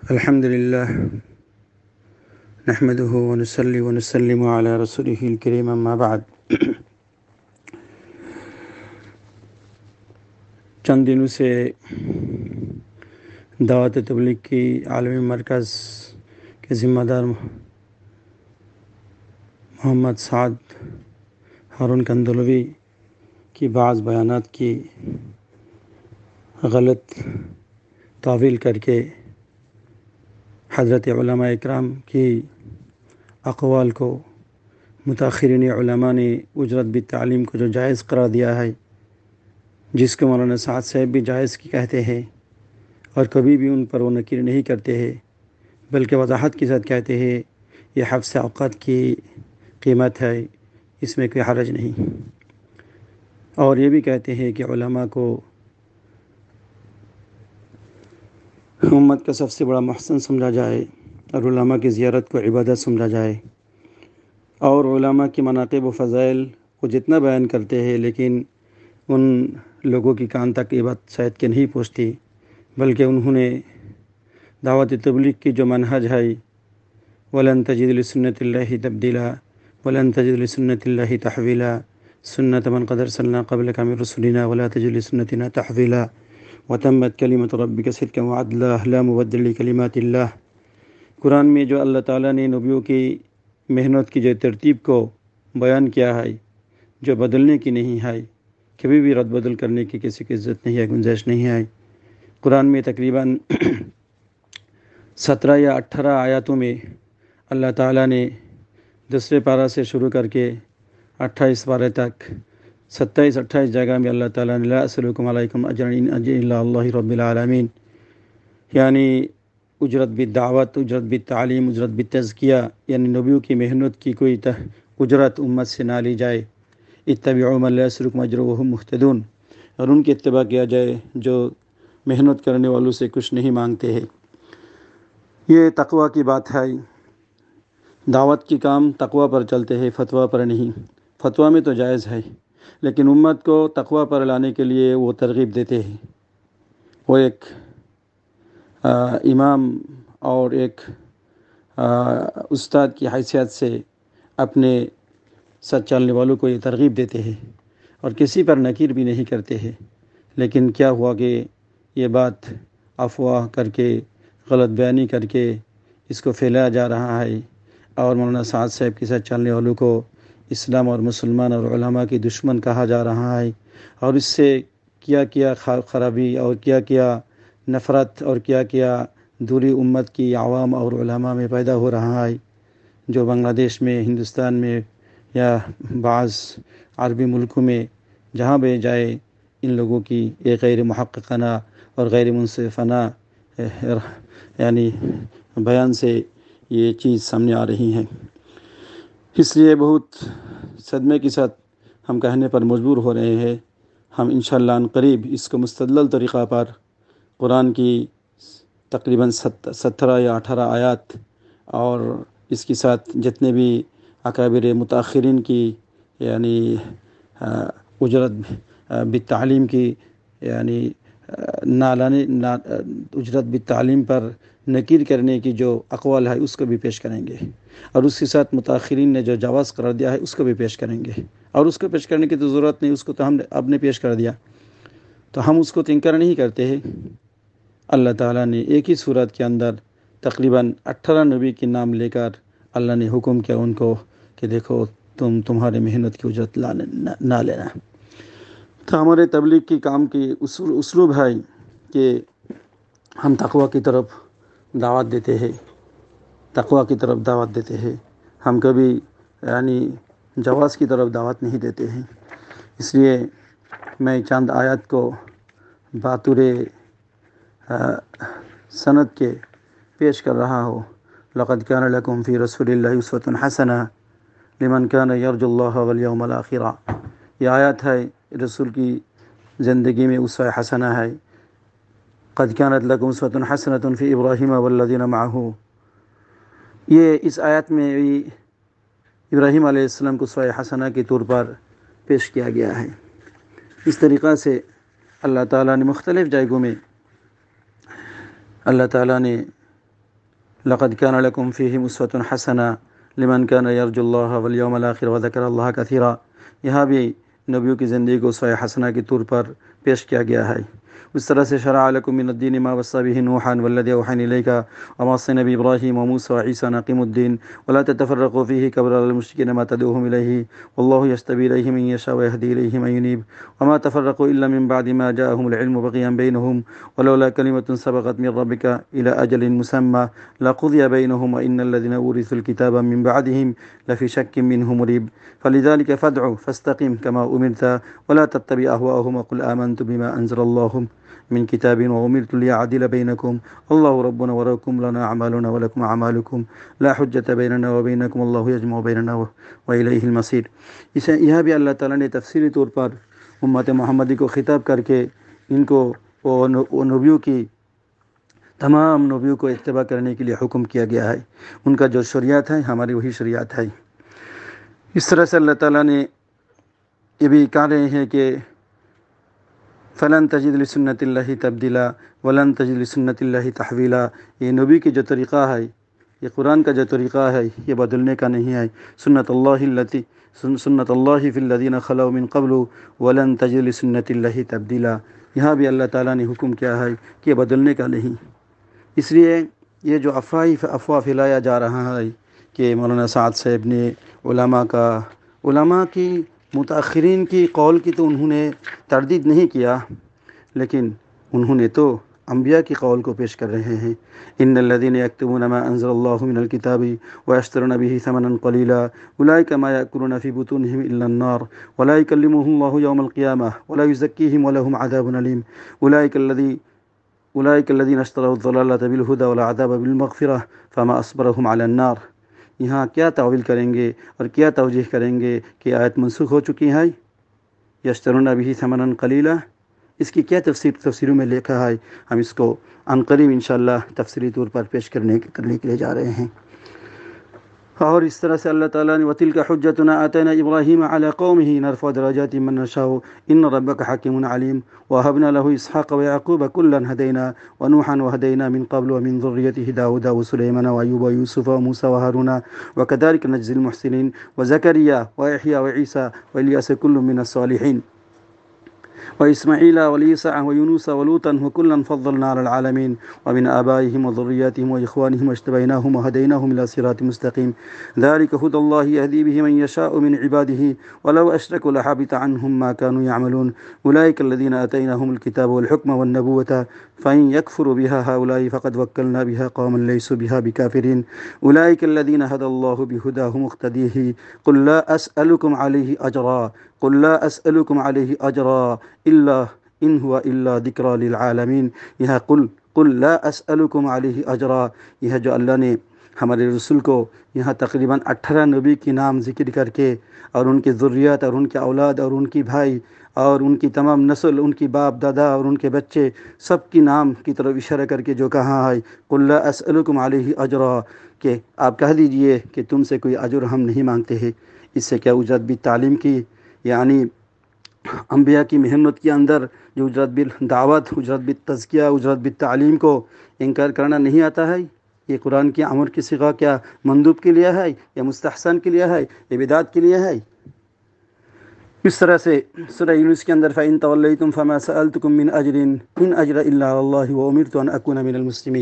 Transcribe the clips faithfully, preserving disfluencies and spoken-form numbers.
الحمد للہ نحمده ونصلي ونسلم على رسوله الكريم اما بعد۔ چند دنوں سے دعوت تبلیغ کی عالمی مرکز کے ذمہ دار محمد سعد ہارون کندلوی کی بعض بیانات کی غلط تعویل کر کے حضرت علماء اکرام کی اقوال کو متاخرین علماء نے اجرت بالتعلیم کو جو جائز قرار دیا ہے، جس کو مولانا سعد صاحب بھی جائز کی کہتے ہیں اور کبھی بھی ان پر وہ نکیر نہیں کرتے ہیں، بلکہ وضاحت کے ساتھ کہتے ہیں یہ حفظ اوقات کی قیمت ہے، اس میں کوئی حرج نہیں، اور یہ بھی کہتے ہیں کہ علماء کو امت کا سب سے بڑا محسن سمجھا جائے اور علماء کی زیارت کو عبادت سمجھا جائے، اور علماء کی مناقب و فضائل کو جتنا بیان کرتے ہیں لیکن ان لوگوں کی کان تک یہ بات شاید کہ نہیں پہنچتی، بلکہ انہوں نے دعوت تبلیغ کی جو منہج ہے وَلَن تَجِدَ لِسُنَّةِ اللَّهِ تَبْدِيلًا وَلَن تَجِدَ لِسُنَّةِ اللَّهِ تَحْوِيلًا سُنَّةَ مَنْ قَدْ أَرْسَلْنَا قَبْلَكَ مِنْ رُسُلِنَا وَلَا تَجِدَ لِسُنَّتِنَا تَحْوِيلًا وَتَمَّتْ كَلِمَةُ رَبِّكَ صِدْقًا وَعَدْلًا لَا مُبَدِّلَ لِكَلِمَاتِ اللَّهِ۔ قرآن میں جو اللہ تعالیٰ نے نبیوں کی محنت کی جو ترتیب کو بیان کیا ہے، جو بدلنے کی نہیں ہے، کبھی بھی رد بدل کرنے کی کسی کی عزت نہیں ہے، گنجائش نہیں ہے۔ قرآن میں تقریباً سترہ یا اٹھارہ آیاتوں میں اللہ تعالیٰ نے دوسرے پارہ سے شروع کر کے اٹھائیس پارے تک ستائیس اٹھائیس جگہ میں اللہ تعالیٰ نے لا اسألکم علیکم اجرا ان اجری الا اللہ رب العالمین، یعنی اجرت بالدعوت، اجرت بالتعلیم، اجرت بالتزکیہ، یعنی نبیوں کی محنت کی کوئی اجرت امت سے نہ لی جائے۔ اتبعوا من لا يسألكم اجرا وهم مهتدون، اور ان کی اتباع کیا جائے جو محنت کرنے والوں سے کچھ نہیں مانگتے ہیں۔ یہ تقوی کی بات ہے، دعوت کی کام تقوی پر چلتے ہیں، فتویٰ پر نہیں۔ فتویٰ میں تو جائز ہے، لیکن امت کو تقوی پر لانے کے لیے وہ ترغیب دیتے ہیں۔ وہ ایک امام اور ایک استاد کی حیثیت سے اپنے ساتھ چلنے والوں کو یہ ترغیب دیتے ہیں اور کسی پر نکیر بھی نہیں کرتے ہیں، لیکن کیا ہوا کہ یہ بات افواہ کر کے، غلط بیانی کر کے اس کو پھیلایا جا رہا ہے، اور مولانا سعد صاحب کے ساتھ چلنے والوں کو اسلام اور مسلمان اور علماء کی دشمن کہا جا رہا ہے، اور اس سے کیا کیا خرابی اور کیا کیا نفرت اور کیا کیا دوری امت کی عوام اور علماء میں پیدا ہو رہا ہے، جو بنگلہ دیش میں، ہندوستان میں یا بعض عربی ملکوں میں جہاں بھی جائے ان لوگوں کی ایک غیر محققانہ اور غیر منصفانہ یعنی بیان سے یہ چیز سامنے آ رہی ہیں۔ اس لیے بہت صدمے کے ساتھ ہم کہنے پر مجبور ہو رہے ہیں، ہم انشاءاللہ ان قریب اس کو مستدل طریقہ پر قرآن کی تقریباً سترہ یا اٹھارہ آیات اور اس کے ساتھ جتنے بھی اکابر متاخرین کی یعنی اجرت بالتعلیم کی یعنی نہ لانے اجرت بالتعلیم پر نکیر کرنے کی جو اقوال ہے اس کو بھی پیش کریں گے، اور اس کے ساتھ متاخرین نے جو جواز قرار دیا ہے اس کو بھی پیش کریں گے، اور اس کو پیش کرنے کی تو ضرورت نہیں، اس کو تو ہم نے اب نے پیش کر دیا، تو ہم اس کو انکار نہیں کرتے ہیں۔ اللہ تعالیٰ نے ایک ہی صورت کے اندر تقریباً اٹھارہ نبی کے نام لے کر اللہ نے حکم کیا ان کو کہ دیکھو تم تمہارے محنت کی اجرت نہ لینا۔ تو ہمارے تبلیغ کی کام کی اسلوب ہے کہ ہم تقوی کی طرف دعوت دیتے ہیں، تقوی کی طرف دعوت دیتے ہیں، ہم کبھی یعنی جواز کی طرف دعوت نہیں دیتے ہیں۔ اس لیے میں چند آیات کو بطور سند کے پیش کر رہا ہوں۔ لقد كان لكم في رسول الله اسوة حسنة لمن كان يرجو الله واليوم الآخر، یہ آیت ہے رسول کی زندگی میں اسوہ حسنہ ہے۔ قد كانت لكم اسوة حسنة في ابراہیم والذین معه، یہ اس آیت میں بھی ابراہیم علیہ السلام کو اسوہ حسنہ کے طور پر پیش کیا گیا ہے۔ اس طریقہ سے اللہ تعالیٰ نے مختلف جگہوں میں اللہ تعالیٰ نے لقد كان لكم فيهم أسوة حسنة لمن كان يرجو الله واليوم الآخر وذكر الله كثيرا. یہاں بھی نبیوں کی زندگی کو اسوہ حسنہ کے طور پر پیش کیا گیا ہے. اس طرح سے شرع لكم من الدين ما وصى به نوحا والذي أوحينا إليك وما وصينا به إبراهيم وموسى وعيسى أن أقيموا الدين ولا تتفرقوا فيه كبر على المشركين ما تدعوهم إليه والله يجتبي إليه من يشاء ويهدي إليه من ينيب وما تفرقوا إلا من بعد ما جاءهم العلم بغيا بينهم ولولا كلمة سبقت من ربك إلى أجل مسمى لقضي بينهم وإن الذين أورثوا الكتاب من بعدهم لفي شك منه مريب فلذلك فادع فاستقم كما أمرت ولا تتبع أهواءهم وقل آمنت بما أنزل الله من كتاب وأمرت لأعدل بينكم الله ربنا وربكم لنا أعمالنا ولكم أعمالكم لا حجة بيننا وبينكم الله يجمع بيننا وإليه المصير. اسے یہاں بھی اللہ تعالیٰ نے تفصیلی طور پر امت محمدی کو خطاب کر کے ان کو وہ نبیوں کی تمام نبیوں کو اتباع کرنے کے لیے حکم کیا گیا ہے. ان کا جو شریعت ہے ہماری وہی شریعت ہے. اس طرح سے اللہ تعالیٰ نے یہ بھی کہہ رہے ہیں کہ فلن تجد لسنت اللہ تبدیلا ولن تجد لسنت اللہ تحویلا. یہ نبی کی جو طریقہ ہے، یہ قرآن کا جو طریقہ ہے، یہ بدلنے کا نہیں ہے. سنت اللہ التی سنت اللہ فی الذین خلو من قبل ولن تجد لسنت اللہ تبدیلا. یہاں بھی اللہ تعالیٰ نے حکم کیا ہے کہ یہ بدلنے کا نہیں. اس لیے یہ جو افواہی افواہ پھیلایا جا رہا ہے کہ مولانا سعد صاحب نے علماء کا علماء کی متاخرین کی قول کی تو انہوں نے تردید نہیں کیا، لیکن انہوں نے تو انبیاء کی قول کو پیش کر رہے ہیں. ان الذين يكتمون ما انزل الله من الكتاب ويشترون به ثمنا قليلا اولئك ما ياكلون في بطونهم الا النار ولا يكلمهم الله يوم القيامه ولا يزكيهم ولهم عذاب اليم اولئك الذي اولئك الذين اشتروا الضلاله بالهدى والعذاب بالمغفره فما اصبرهم على النار. یہاں کیا تعویل کریں گے اور کیا توجیح کریں گے کہ آیت منسوخ ہو چکی ہے. یشترون به ثمنا قلیلا، اس کی کیا تفسیر تفسیروں میں لکھا ہے، ہم اس کو عنقریب انشاءاللہ تفصیلی طور پر پیش کرنے کرنے کے لیے جا رہے ہیں. اور اس طرح سے اللہ تعالیٰ نے وَتِلْكَ حُجَّتُنَا آتَيْنَا إِبْرَاهِيمَ عَلَى قَوْمِهِ نَرْفَعُ دَرَجَاتٍ مَّن نَّشَاءُ إِنَّ رَبَّكَ حَكِيمٌ عَلِيمٌ وَوَهَبْنَا لَهُ إِسْحَاقَ وَيَعْقُوبَ كُلًّا هَدَيْنَا وَنُوحًا وَهَدَيْنَا مِن قَبْلُ وَمِن ذُرِّيَّتِهِ دَاوُودَ وَسُلَيْمَانَ وَأَيُّوبَ وَيُوسُفَ وَمُوسَى وَهَارُونَ وَكَذَلِكَ نَجْزِي الْمُحْسِنِينَ وَزَكَرِيَّا وَيَحْيَىٰ وَعِيسَىٰ وَإِلْيَاسَ كُلٌّ مِّنَ الصَّالِحِينَ وإسماعيل واليسع ويونس ولوطا وكلا فضلنا على العالمين ومن آبائهم وذرياتهم وإخوانهم واجتبيناهم وهديناهم إلى صراط مستقيم ذلك هدى الله يهدي به من يشاء من عباده ولو أشركوا لحبط عنهم ما كانوا يعملون أولئك الذين آتيناهم الكتاب والحكم والنبوة فإن يكفر بها هؤلاء فقد وكلنا بها قوما ليسوا بها بكافرين أولئك الذين هدى الله بهداه مقتديه قل لا أسألكم عليه أجرا قل لا أسألكم عليه أجرا إلا إن هو إلا ذكرى للعالمين. یہ قل قل لا أسألكم عليه أجرا، یہ جو اللہ نے ہمارے رسول کو یہاں تقریباً اٹھارہ نبی کی نام ذکر کر کے اور ان کی ذریات اور ان کے اولاد اور ان کی بھائی اور ان کی تمام نسل، ان کی باپ دادا اور ان کے بچے سب کی نام کی طرف اشارہ کر کے جو کہا ہے قل لا أسألكم عليه أجرا، کہ آپ کہہ دیجئے کہ تم سے کوئی اجر ہم نہیں مانگتے ہیں. اس سے کیا اجرت بھی تعلیم کی، یعنی انبیاء کی محنت کے اندر جو اجرت بالدعوت، اجرت بالتزکیہ، اجرت بالتعلیم کو انکار کرنا نہیں آتا ہے؟ یہ قرآن کی امر کی صیغہ کیا مندوب کے لیے ہے یا مستحسن کے لیے ہے یا بدعت کے لیے ہے؟ اس طرح سے سورہ یونس کے اندر فَإِن تَوَلَّيْتُمْ فَمَا سَأَلْتُكُم مِّنْ أَجْرٍ إِنْ أَجْرَ إِلَّا عَلَى اللَّهِ وَأُمِرْتُ أَنْ أَكُونَ مِنَ الْمُسْلِمِينَ.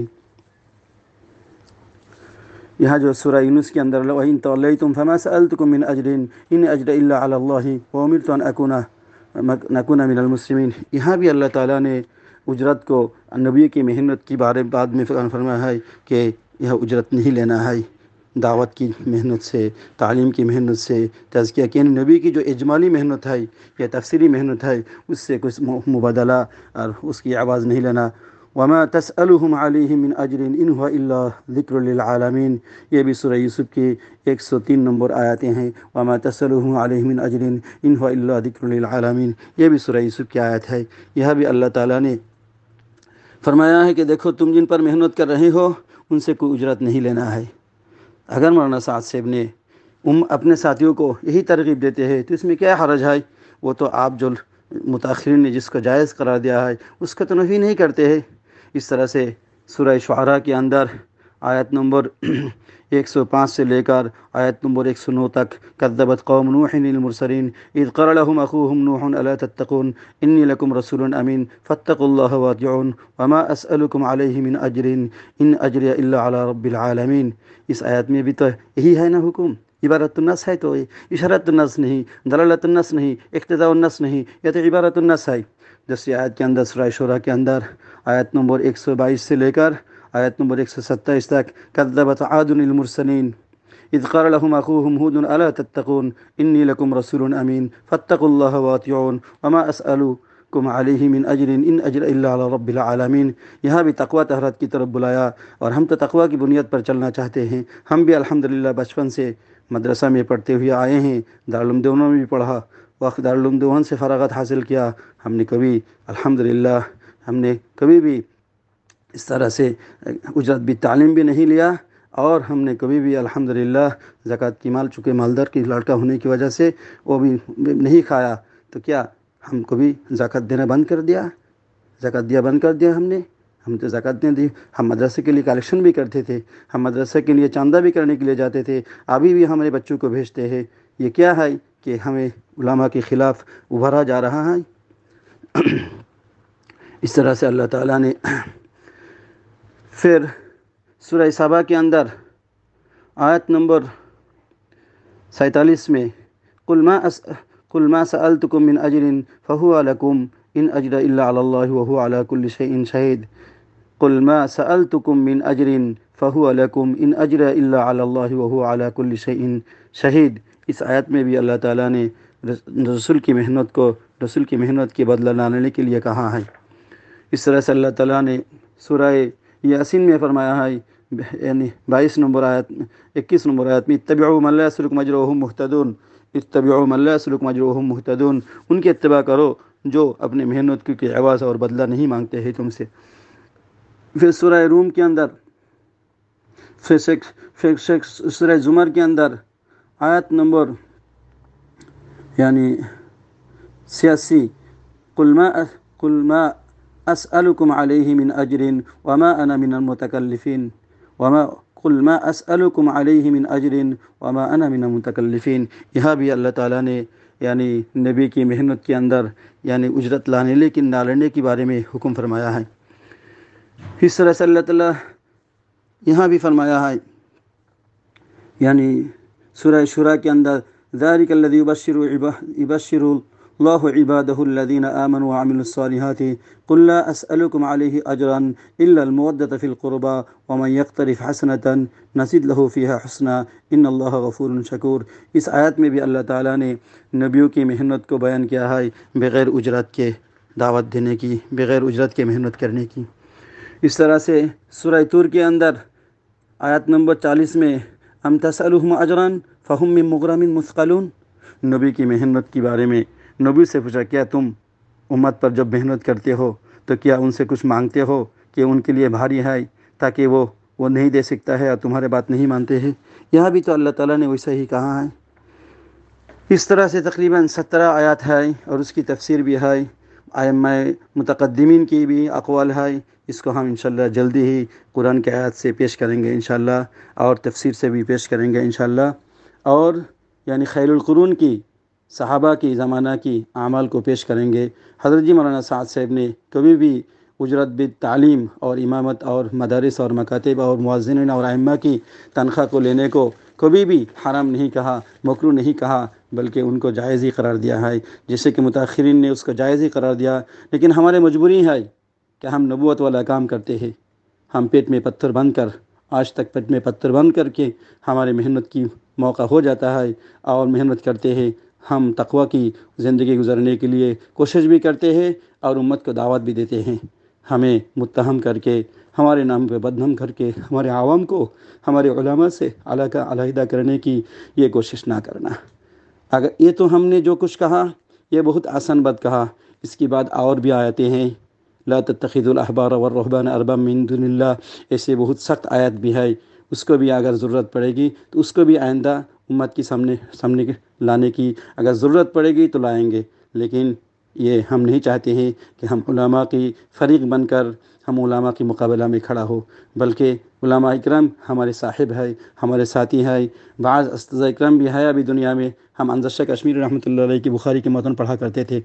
یہاں جو سورہ یونس کے اندر وَإِن تَوَلَّيْتُمْ فَمَا سَأَلْتُكُم مِّنْ أَجْرٍ إِنْ أَجْرَ إِلَّا عَلَى اللَّهِ وَأُمِرْتُ أَنْ أَكُونَ نکون من المسلمین. یہاں بھی اللہ تعالیٰ نے اجرت کو نبی کی محنت کی بارے بعد میں فرمایا ہے کہ یہ اجرت نہیں لینا ہے. دعوت کی محنت سے، تعلیم کی محنت سے، تزکیہ کی نبی کی جو اجمالی محنت ہے یا تفسیری محنت ہے اس سے کچھ مبادلہ اور اس کی آواز نہیں لینا. وما تسألهم علیہ من اجر ان هو الا ذکر للعالمین. یہ بھی سورہ یوسف کی ایک سو تین نمبر آیاتیں ہیں. وما تسألهم علیہ من اجر ان هو الا ذکر للعالمین، یہ بھی سورہ یوسف کی آیت ہے. یہاں بھی اللہ تعالیٰ نے فرمایا ہے کہ دیکھو تم جن پر محنت کر رہے ہو ان سے کوئی اجرت نہیں لینا ہے. اگر مولانا سعد صاحب نے ام اپنے ساتھیوں کو یہی ترغیب دیتے ہیں تو اس میں کیا حرج ہے؟ وہ تو آپ جو متاخرین نے جس کو جائز قرار دیا ہے اس کا تو نفی نہیں کرتے ہیں. اس طرح سے سورہ شعراء کے اندر آیت نمبر ایک سو پانچ سے لے کر آیت نمبر ایک سو نو تک، کذبت قوم نوح المرسلین اذ قال لهم اخوهم نوح الا تتقون انی لکم رسول امین فاتقوا اللہ واطیعون وما اسألکم علیہ من اجر ان اجری الا علی رب العالمین۔ اس آیت میں بھی تو یہی ہے نا حکم، عبارت النص ہے، تو اشارت النص نہیں، دلالت النص نہیں، اقتضاء النص نہیں، یہ تو عبارت النص ہے۔ دوسری آیت کے اندر سورہ شورى کے اندر آیت نمبر ایک سو بائیس سے لے کر آیت نمبر ایک سو ستائیس تک، کذبت عاد المرسلین اذ قال لهم اخوهم هود الا تتقون انی لکم رسول امین فاتقوا اللہ واطیعون وما اسألکم علیہ من اجر ان اجر الا علی رب العالمین۔ یہاں بھی تقوی طہارت کی طرف بلایا، اور ہم تو تقوی کی بنیاد پر چلنا چاہتے ہیں۔ ہم بھی الحمدللہ بچپن سے مدرسہ میں پڑھتے ہوئے آئے ہیں، دارالعلوم دیوبند میں بھی پڑھا، وقت دارالعلوم دیوبند سے فراغت حاصل کیا۔ ہم نے کبھی الحمدللہ ہم نے کبھی بھی اس طرح سے اجرت بھی تعلیم بھی نہیں لیا، اور ہم نے کبھی بھی الحمدللہ زکوٰۃ کی مال، چونکہ مالدار کی لڑکا ہونے کی وجہ سے وہ بھی نہیں کھایا، تو کیا ہم کبھی زکوٰۃ دینا بند کر دیا؟ زکوٰۃ دیا بند کر دیا ہم نے؟ ہم تو زکوٰۃ نہیں دی۔ ہم مدرسے کے لیے کلیکشن بھی کرتے تھے، ہم مدرسے کے لیے چاندہ بھی کرنے کے لیے جاتے تھے، ابھی بھی ہمارے بچوں کو بھیجتے ہیں۔ یہ کیا ہے کہ ہمیں علماء کے خلاف ابھرا جا رہا ہے؟ اس طرح سے اللہ تعالیٰ نے پھر سورہ سبا کے اندر آیت نمبر سینتالیس میں، قل ما اس قل ما سألتکم من اجر فهو لکم ان اجر الا علی اللہ وهو علی کل شیء شہید۔ قل ما سألتکم من اجر فهو لکم ان اجر الا علی اللہ وهو علی کل شیء شہید۔ اس آیت میں بھی اللہ تعالیٰ نے رسول کی محنت کو رسول کی محنت کے بدلہ لانے کے لیے کہا ہے۔ اس طرح سے اللہ تعالیٰ نے سورہ یاسین میں فرمایا ہے، یعنی بائیس نمبر آیت اکیس نمبر آیت میں، اتبعوا من لا يسلك مجرهم مهتدون اتبعوا من لا يسلك مجرهم مهتدون، ان کے اتباع کرو جو اپنے محنت کی عوض اور بدلہ نہیں مانگتے ہیں تم سے۔ پھر سورہ روم کے اندر، پھر سورہ زمر کے اندر آیت نمبر یعنی سیاسی، قل ما قل ما اسألکم علیہ من اجر وما انا من المتکلفین وما قل ما اسألکم علیہ من اجر وما انا من المتکلفین۔ یہاں بھی اللہ تعالیٰ نے یعنی نبی کی محنت کے اندر یعنی اجرت لانے لیکن نہ لینے کے بارے میں حکم فرمایا ہے۔ اس طرح سے اللہ تعالیٰ یہاں بھی فرمایا ہے، یعنی سورہ شورى کے اندر، ذالک الذی یبشر یبشر اللہ عبادہ الذین آمنوا وعملوا الصالحات قل لا اسألکم علیہ اجرا الا المودۃ فی القربى ومن یقترف حسنۃ نزد له فیہا حسنا ان اللہ غفور شکور۔ اس آیت میں بھی اللہ تعالیٰ نے نبیوں کی محنت کو بیان کیا ہے، بغیر اجرت کے دعوت دینے کی، بغیر اجرت کے محنت کرنے کی۔ اس طرح سے سورہ طور کے اندر آیت نمبر چالیس میں، ام تسألهم اجرا فهم من مغرم مثقلون، نبی کی محنت کے بارے میں نبی سے پوچھا، کیا تم امت پر جب محنت کرتے ہو تو کیا ان سے کچھ مانگتے ہو کہ ان کے لیے بھاری ہے تاکہ وہ وہ نہیں دے سکتا ہے اور تمہارے بات نہیں مانتے ہیں؟ یہاں بھی تو اللہ تعالیٰ نے ویسا ہی کہا ہے۔ اس طرح سے تقریباً سترہ آیات ہے، اور اس کی تفسیر بھی ہے، ائمہ متقدمین کی بھی اقوال ہے۔ اس کو ہم انشاءاللہ جلدی ہی قرآن کے آیات سے پیش کریں گے انشاءاللہ، اور تفسیر سے بھی پیش کریں گے انشاءاللہ، اور یعنی خیر القرون کی صحابہ کی زمانہ کی اعمال کو پیش کریں گے۔ حضرت جی مولانا سعد صاحب نے کبھی بھی اجرت بالتعلیم اور امامت اور مدارس اور مکاتب اور مؤذنین اور ائمہ کی تنخواہ کو لینے کو کبھی بھی حرام نہیں کہا، مکروہ نہیں کہا، بلکہ ان کو جائز ہی قرار دیا ہے، جیسے کہ متاخرین نے اس کو جائز ہی قرار دیا۔ لیکن ہمارے مجبوری ہے کہ ہم نبوت والا کام کرتے ہیں، ہم پیٹ میں پتھر بند کر آج تک پیٹ میں پتھر بند کر کے ہمارے محنت کی موقع ہو جاتا ہے اور محنت کرتے ہیں، ہم تقوی کی زندگی گزارنے کے لیے کوشش بھی کرتے ہیں اور امت کو دعوت بھی دیتے ہیں۔ ہمیں متہم کر کے، ہمارے نام پہ بدنام کر کے، ہمارے عوام کو ہمارے علماء سے علاقہ علیحدہ کرنے کی یہ کوشش نہ کرنا۔ اگر یہ تو ہم نے جو کچھ کہا یہ بہت آسان بات کہا، اس کے بعد اور بھی آیتیں ہیں، لا تتخذوا الاحبار والرهبان اربابا من دون اللہ، ایسے بہت سخت آیت بھی ہے، اس کو بھی اگر ضرورت پڑے گی تو اس کو بھی آئندہ امت کی سامنے سامنے لانے کی اگر ضرورت پڑے گی تو لائیں گے۔ لیکن یہ ہم نہیں چاہتے ہیں کہ ہم علماء کی فریق بن کر ہم علماء کے مقابلہ میں کھڑا ہو، بلکہ علماء اکرام ہمارے صاحب ہے، ہمارے ساتھی ہے۔ بعض اساتذہ اکرام بھی ہے ابھی دنیا میں۔ ہم انظر شاہ کشمیری رحمۃ اللہ علیہ کی بخاری کے متن پڑھا کرتے تھے،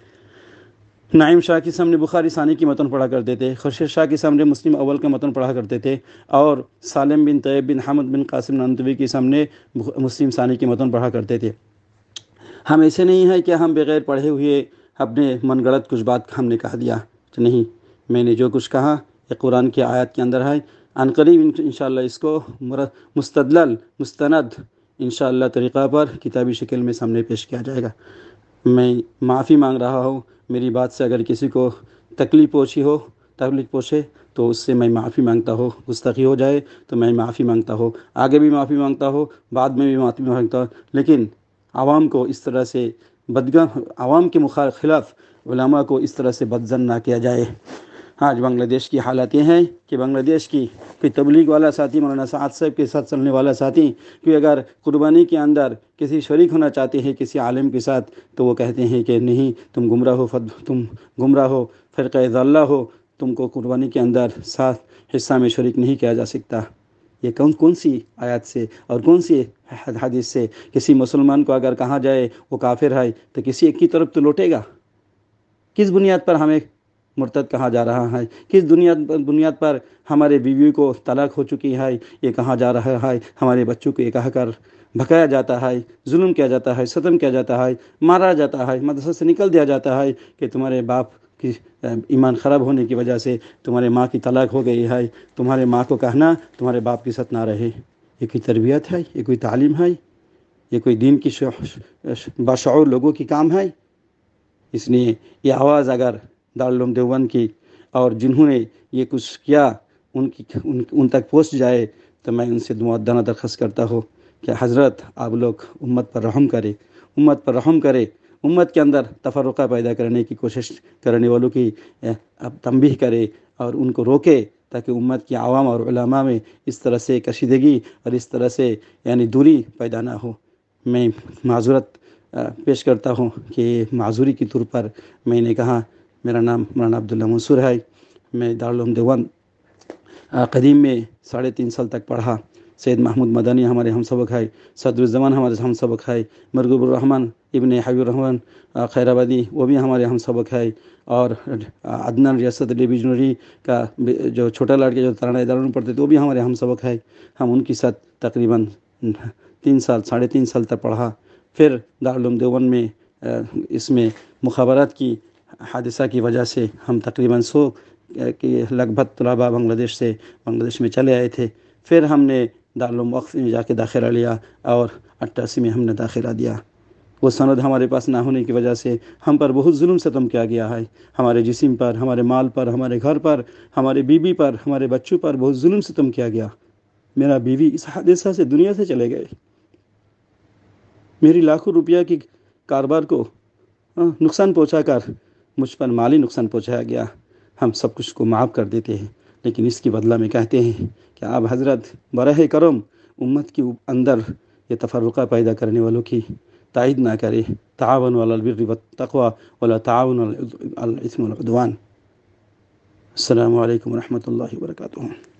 نعیم شاہ کے سامنے بخاری ثانی کی متن پڑھا کرتے تھے، خورشید شاہ کے سامنے مسلم اول کا متن پڑھا کرتے تھے، اور سالم بن طیب بن حمد بن قاسم نانوتوی کے سامنے مسلم ثانی کی متن پڑھا کرتے تھے۔ ہم ایسے نہیں ہے کہ ہم بغیر پڑھے ہوئے اپنے من گڑت کچھ بات ہم نے کہہ دیا، تو نہیں، میں نے جو کچھ کہا یہ قرآن کی آیات کے اندر ہے۔ عن قریب انشاءاللہ اس کو مستدلل مستند انشاءاللہ طریقہ پر کتابی شکل میں سامنے پیش کیا جائے گا۔ میں معافی مانگ رہا ہوں، میری بات سے اگر کسی کو تکلیف پہنچی ہو، تکلیف پہنچے تو اس سے میں معافی مانگتا ہوں، گستاخی ہو جائے تو میں معافی مانگتا ہوں، آگے بھی معافی مانگتا ہوں، بعد میں بھی معافی مانگتا ہوں، لیکن عوام کو اس طرح سے بدگا عوام کے خلاف علماء کو اس طرح سے بدظن نہ کیا جائے۔ آج بنگلہ دیش کی حالات یہ ہیں کہ بنگلہ دیش کی کوئی تبلیغ والا ساتھی، مولانا سعد صاحب کے ساتھ چلنے والا ساتھی، کہ اگر قربانی کے اندر کسی شریک ہونا چاہتے ہیں کسی عالم کے ساتھ، تو وہ کہتے ہیں کہ نہیں، تم گمراہ ہو، تم گمراہ ہو، فرقہ ضالہ ہو، تم کو قربانی کے اندر ساتھ حصہ میں شریک نہیں کیا جا سکتا۔ یہ کون کون سی آیات سے اور کون سی حدیث سے کسی مسلمان کو اگر کہا جائے وہ کافر ہے تو کسی ایک کی طرف تو لوٹے گا؟ کس بنیاد پر ہمیں مرتد کہا جا رہا ہے؟ کس بنیاد پر ہمارے بیوی کو طلاق ہو چکی ہے یہ کہا جا رہا ہے؟ ہمارے بچوں کو یہ کہا کر بھگایا جاتا ہے، ظلم کیا جاتا ہے، ستم کیا جاتا ہے، مارا جاتا ہے، مدرسہ سے نکل دیا جاتا ہے کہ تمہارے باپ کی ایمان خراب ہونے کی وجہ سے تمہارے ماں کی طلاق ہو گئی ہے، تمہارے ماں کو کہنا تمہارے باپ کے ساتھ نہ رہے۔ یہ کوئی تربیت ہے؟ یہ کوئی تعلیم ہے؟ یہ کوئی دین کی باشعور لوگوں کی کام ہے؟ اس لیے یہ آواز اگر دارالعلوم دیوبند کی اور جنہوں نے یہ کچھ کیا ان کی ان, ان تک پہنچ جائے تو میں ان سے مؤدبانہ درخواست کرتا ہوں کہ حضرت آپ لوگ امت پر رحم کرے، امت پر رحم کرے، امت کے اندر تفرقہ پیدا کرنے کی کوشش کرنے والوں کی تنبیہ کرے اور ان کو روکے، تاکہ امت کی عوام اور علماء میں اس طرح سے کشیدگی اور اس طرح سے یعنی دوری پیدا نہ ہو۔ میں معذرت پیش کرتا ہوں کہ معذوری کے طور پر میں نے کہا میرا نام مولانا عبداللہ منصور ہے، میں دارالعلوم دیوبند قدیم میں ساڑھے تین سال تک پڑھا۔ سید محمود مدنی ہمارے ہم سبق ہے، صدر الزمان ہمارے ہم سبق ہے، مرغوب الرحمن ابن حبیب الرحمن خیر آبادی وہ بھی ہمارے ہم سبق ہے، اور عدنان ریاست علی بجنوری کا جو چھوٹا لڑکا جو ترانہ اداروں میں پڑھتے تھے وہ بھی ہمارے ہم سبق ہے۔ ہم ان کے ساتھ تقریباً تین سال ساڑھے تین سال تک پڑھا۔ پھر دارالعلوم دیوبند میں اس میں مخابرات کی حادثہ کی وجہ سے ہم تقریباً سو کے لگ بھگ طلباء بنگلہ دیش سے بنگلہ دیش میں چلے آئے تھے۔ پھر ہم نے دارالعلوم وقف میں جا کے داخلہ لیا اور اٹھاسی میں ہم نے داخلہ دیا۔ وہ سند ہمارے پاس نہ ہونے کی وجہ سے ہم پر بہت ظلم ستم کیا گیا ہے، ہمارے جسم پر، ہمارے مال پر، ہمارے گھر پر، ہمارے بیوی پر، ہمارے بچوں پر بہت ظلم ستم کیا گیا۔ میرا بیوی اس حادثہ سے دنیا سے چلے گئے، میری لاکھوں روپیہ کی کاروبار کو نقصان پہنچا کر مجھ پر مالی نقصان پہنچایا گیا۔ ہم سب کچھ کو معاف کر دیتے ہیں، لیکن اس کی بدلہ میں کہتے ہیں کہ آپ حضرت براہ کرم امت کے اندر یہ تفرقہ پیدا کرنے والوں کی تائید نہ کرے۔ تعاونوا علی البر والتقوی ولا تعاونوا علی الاثم والعدوان۔ السلام علیکم ورحمۃ اللہ وبرکاتہ۔